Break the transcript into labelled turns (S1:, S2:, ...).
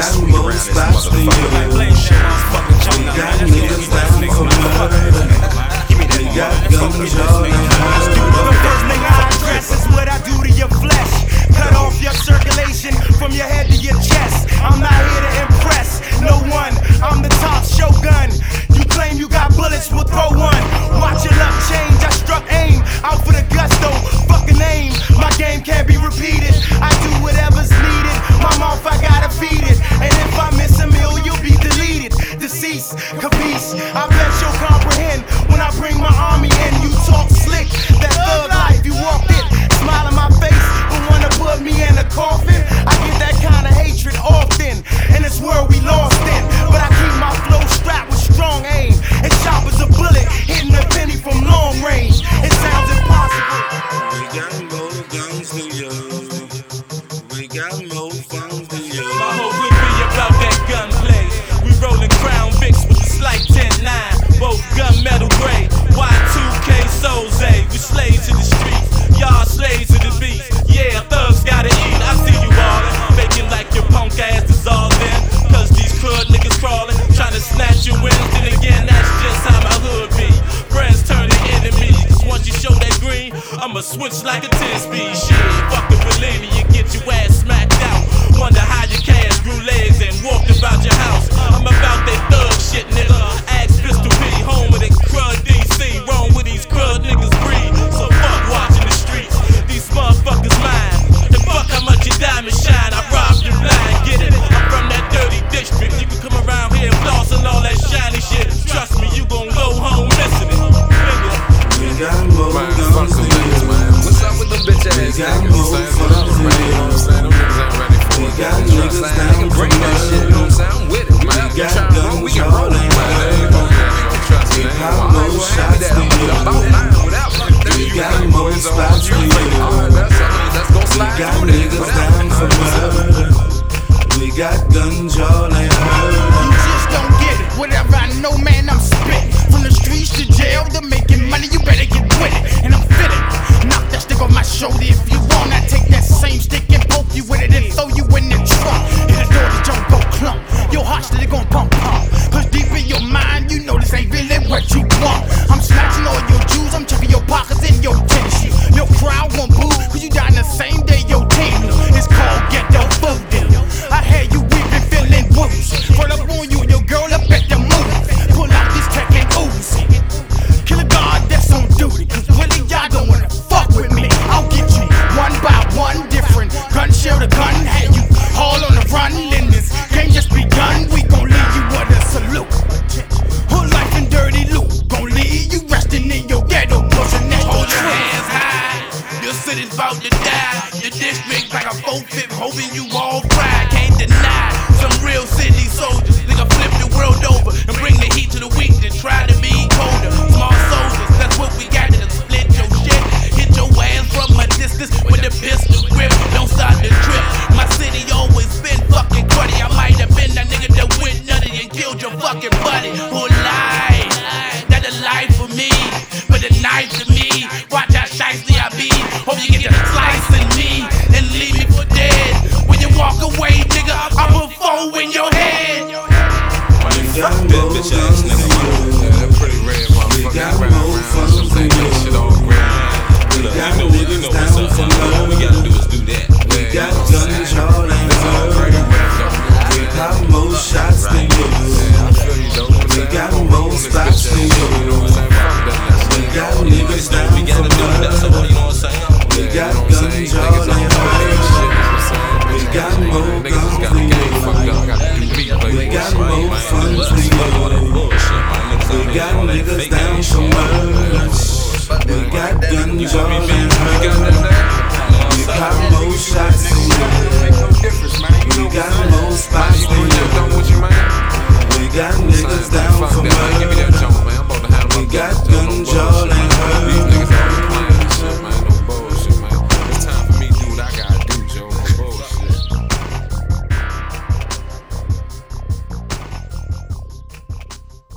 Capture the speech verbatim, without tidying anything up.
S1: got more spots than you. We got niggas down for murder. We got guns all in her.
S2: The first thing I address is what I do to your flesh. Cut off your circulation from your head to your chest. I'm not here to impress no one. I'm the top shogun. You claim you got bullets, we'll throw one. Watch your luck change. I struck aim out for the gusto. Fucking aim. My game can't be repeated. I do whatever's needed. My mouth, I gotta feed it. And if I miss a meal, you'll be deleted. Deceased, capiche. I bet you'll comprehend when I bring my army in. You talk slick. That thug life, you walked it. Smile in my face, but wanna put me in a coffin. I get that kind of hatred often. In this world we lost in. But I keep my flow strapped with strong aim. As sharp as a bullet, hitting a penny from long range. It sounds impossible.
S1: We got more guns than you. We got more funds than you.
S3: My whole hood be about that gunplay. We rollin' Crown Vics with a slight ten nine. Both gunmetal gray. Y two K Souls A. We slaves to the streets. Y'all slaves to the beats. Yeah, thugs gotta eat. I see you ballin', faking like your punk ass is all in. Cause these crud niggas crawlin', tryna snatch your wins. Then again, that's just how my hood be. Friends turn to enemies. Cause once you show that green, I'ma switch like a ten speed. Shit, fuckin' believe me, you get your ass smacked out. Wonder how your cash grew legs and walked about your house. I'm about that thug shit, nigga. Ask Pistol P, home of that crud D C. Wrong with these crud niggas breed. So fuck watching the streets. These motherfuckers mine. And fuck how much your diamond shine. I robbed you blind, get it? I'm from that dirty district. You can come around here flossing all that shiny shit. Trust me, you gon' go home missing it. Nigga.
S1: We got more guns than you.
S4: What's up with them bitch ass
S1: We got
S4: niggas?
S1: more funds than you.
S4: Them niggas ain't ready for
S1: We
S4: it.
S1: got
S4: You know what I'm
S1: niggas
S4: saying?
S1: down
S4: They can
S1: for
S4: break that shit, you know what I'm saying? I'm with it, man.
S1: We
S4: You
S1: got
S4: tryna run, we
S1: guns
S4: can
S1: all
S4: roll.
S1: in
S4: Man,
S1: her.
S4: they ain't gonna- they ain't gonna trust me. They ain't
S1: got
S4: gonna-
S1: more
S4: I ain't
S1: shots
S4: that
S1: than you.
S4: about mine without me.
S1: We
S4: You
S1: got
S4: got
S1: more
S4: boys on
S1: spots
S4: you.
S1: than you.
S4: Alright, that's something that's gonna
S1: We
S4: slide
S1: got
S4: through there.
S1: niggas
S4: Without
S1: down
S4: me.
S1: for murder. We got guns all in her.
S2: You just don't get it. Whatever I know, man, I'm spitting. From the streets to jail to making money, you better get with it. And I'm fitting. Knock that stick off my shoulder if you want. I take that same stick and poke you with it and throw you in the trunk. Hit the door, the jump go clump. Your heart steady gon' pump pump. Cause deep in your mind, you know this ain't really what you want. I'm snatching all your jewels, I'm checking your pockets and your tennis shoes. Your crowd won't boo, cause you die in the same day your team. It's called ghetto voodoo. I hear you weeping, feeling wounds. Run up on you and your girl up at the move. Pull out this tech and ooze. Kill a guard that's on duty. Cause really y'all don't wanna fuck with me. I'll get you one by one, different gun, shell the gun, had you all on the run. Then this game just begun. We gon' leave you with a salute. Hood life and dirty loot. Gon' leave you resting in your ghetto, pushing that.
S5: Hold your hands high, your city's about to die. Your district like a four-fifth, hoping you all fried. Can't deny, some real city soldiers. Nigga flip the world over and bring the heat to the weak that try to be colder. Small soldiers, that's what we got to split your shit. Hit your ass from a distance with a pistol grip. Don't start the trip. My city always been fucking cruddy. I might have been that nigga that went nutty and killed your fucking buddy. Who lied? That the life for me, but the knife to me. Watch how shiesty I be. Hope you get the slice in me and leave me for dead. When you walk away, nigga, I put four in your head.
S1: We got more guns than